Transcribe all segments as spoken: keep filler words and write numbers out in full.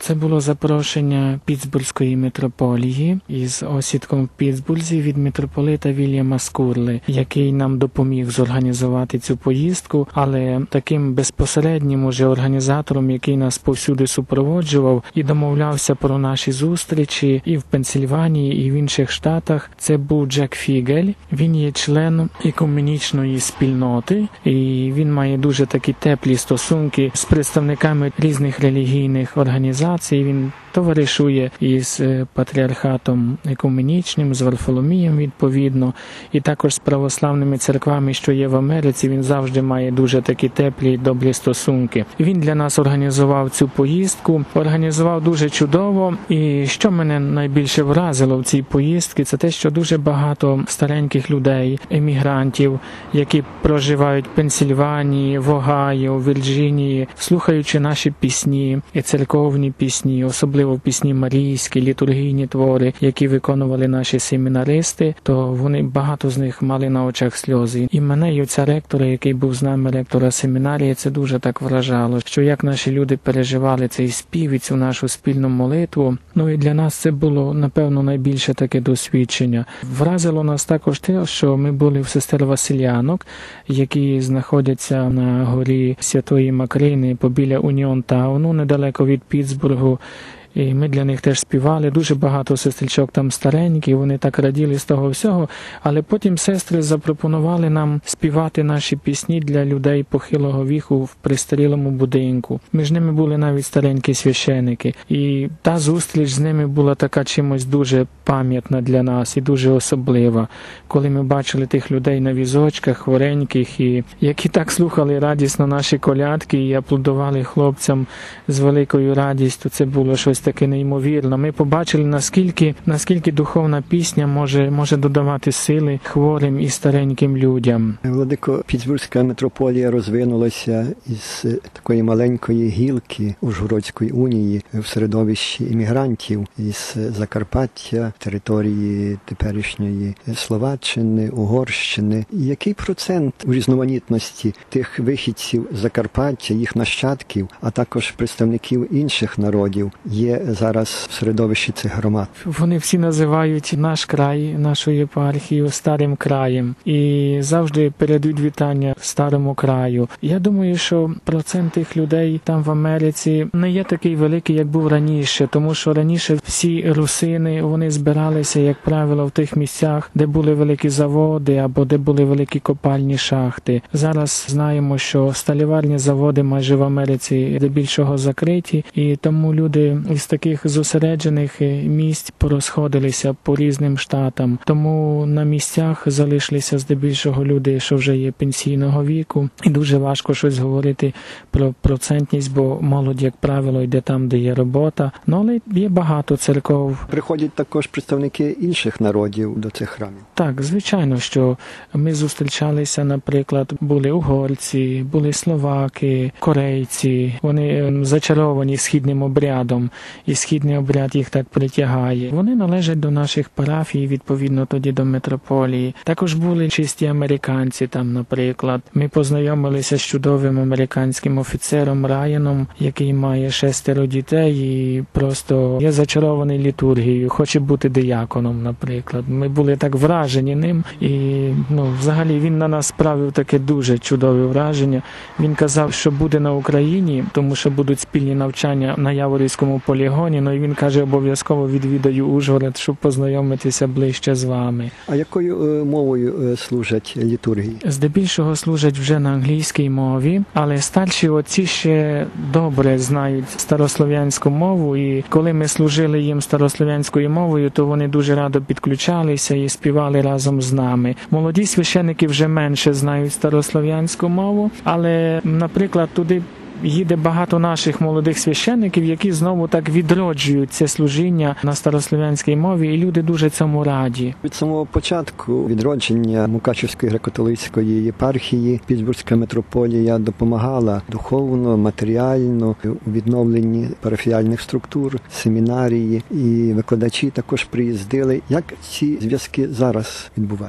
Це було запрошення Пітсбурзької митрополії із осідком в Пітсбурзі від митрополита Вільяма Скурли, який нам допоміг зорганізувати цю поїздку, але таким безпосереднім уже організатором, який нас повсюди супроводжував і домовлявся про наші зустрічі і в Пенсільванії, і в інших штатах, це був Джек Фігель. Він є членом екуменічної спільноти, і він має дуже такі теплі стосунки з представниками різних релігійних організацій. Він товаришує із патріархатом екуменічним, з Варфоломієм відповідно, і також з православними церквами, що є в Америці. Він завжди має дуже такі теплі, добрі стосунки. Він для нас організував цю поїздку, організував дуже чудово. І що мене найбільше вразило в цій поїздці, це те, що дуже багато стареньких людей, емігрантів, які проживають в Пенсільванії, в Огайо, в Вірджинії, слухаючи наші пісні і церковні пісні, особливо пісні марійські, літургійні твори, які виконували наші семінаристи, то вони, багато з них мали на очах сльози. І мене, і оця ректора, який був з нами, ректора семінарії, це дуже так вражало, що як наші люди переживали цей спів і цю нашу спільну молитву. Ну і для нас це було, напевно, найбільше таке досвідчення. Вразило нас також те, що ми були в сестер Василянок, які знаходяться на горі Святої Макрини побіля Уніон-тауну, недалеко від Пітсбургу. І ми для них теж співали. Дуже багато сестричок там старенькі, вони так раділи з того всього. Але потім сестри запропонували нам співати наші пісні для людей похилого віку в пристарілому будинку. Між ними були навіть старенькі священики. І та зустріч з ними була така чимось дуже пам'ятна для нас і дуже особлива. Коли ми бачили тих людей на візочках, хвореньких, і які так слухали радісно наші колядки і аплодували хлопцям з великою радістю, це було щось таке неймовірне. Ми побачили, наскільки, наскільки духовна пісня може, може додавати сили хворим і стареньким людям. Владико, Пітсбурзька митрополія розвинулася із такої маленької гілки Ужгородської унії в середовищі іммігрантів із Закарпаття, території теперішньої Словаччини, Угорщини. Який процент у різноманітності тих вихідців з Закарпаття, їх нащадків, а також представників інших народів є зараз в середовищі цих громад? Вони всі називають наш край, нашу єпархію старим краєм і завжди передають вітання старому краю. Я думаю, що процент тих людей там в Америці не є такий великий, як був раніше, тому що раніше всі русини, вони збиралися, як правило, в тих місцях, де були великі заводи або де були великі копальні шахти. Зараз знаємо, що сталіварні заводи майже в Америці здебільшого закриті, і тому люди із таких зосереджених місць порозходилися по різним штатам. Тому на місцях залишилися здебільшого люди, що вже є пенсійного віку. І дуже важко щось говорити про процентність, бо молодь, як правило, йде там, де є робота. Ну, але є багато церков. Приходять також представники інших народів до цих храмів? Так, звичайно, що ми зустрічалися, наприклад, були угорці, були словаки, корейці. Вони зачаровані східним обрядом, і східний обряд їх так притягає. Вони належать до наших парафій, відповідно тоді до митрополії. Також були чисті американці там, наприклад. Ми познайомилися з чудовим американським офіцером Райаном, який має шестеро дітей і просто є зачарований літургією, хоче бути дияконом, наприклад. Ми були так вражені ним, і ну, взагалі він на нас справив таке дуже чудове враження. Він казав, що буде на Україні, тому що будуть спільні навчання на Яворівському полігоні, ну і він каже, обов'язково відвідаю Ужгород, щоб познайомитися ближче з вами. А якою е, мовою е, служать літургії? Здебільшого служать вже на англійській мові, але старші отці ще добре знають старослов'янську мову, і коли ми служили їм старослов'янською мовою, то вони дуже радо підключалися і співали разом з нами. Молоді священики вже менше знають старослов'янську мову, але, наприклад, туди їде багато наших молодих священників, які знову так відроджують це служіння на старослов'янській мові, і люди дуже цьому раді. Від самого початку відродження Мукачівської греко-католицької єпархії Пітсбурзька митрополія допомагала духовно, матеріально у відновленні парафіяльних структур, семінарії, і викладачі також приїздили. Як ці зв'язки зараз відбуваються?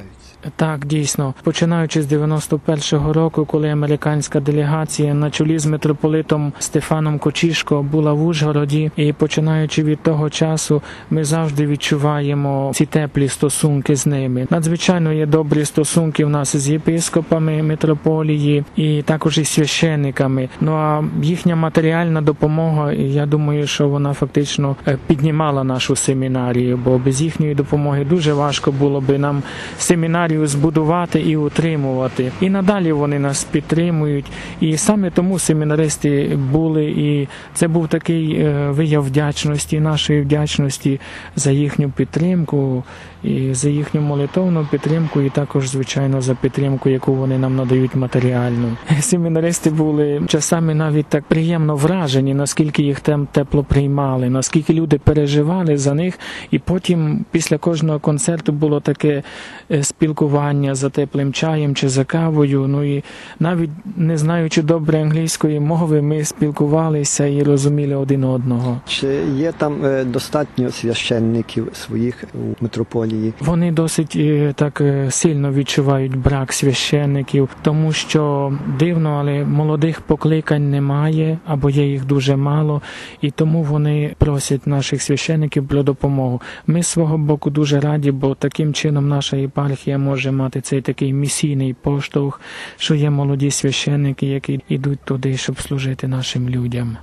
Так, дійсно. Починаючи з дев'яносто першого року, коли американська делегація на чолі з митрополитом Стефаном Кочішко була в Ужгороді, і починаючи від того часу, ми завжди відчуваємо ці теплі стосунки з ними. Надзвичайно є добрі стосунки в нас з єпископами митрополії і також із священниками. Ну а їхня матеріальна допомога, я думаю, що вона фактично піднімала нашу семінарію, бо без їхньої допомоги дуже важко було би нам семінарію збудувати і утримувати. І надалі вони нас підтримують. І саме тому семінаристи були, і це був такий вияв вдячності, нашої вдячності за їхню підтримку, і за їхню молитовну підтримку, і також, звичайно, за підтримку, яку вони нам надають матеріальну. Семінаристи були часами навіть так приємно вражені, наскільки їх там тепло приймали, наскільки люди переживали за них, і потім після кожного концерту було таке спілкування за теплим чаєм чи за кавою. Ну і навіть не знаючи добре англійської мови, ми спілкувалися і розуміли один одного. Чи є там достатньо священників своїх у митрополії? Вони досить так сильно відчувають брак священників, тому що дивно, але молодих покликань немає, або є їх дуже мало, і тому вони просять наших священників про допомогу. Ми з свого боку дуже раді, бо таким чином наша єпархія може мати цей такий місійний поштовх, що є молоді священники, які йдуть туди, щоб служити нашим людям.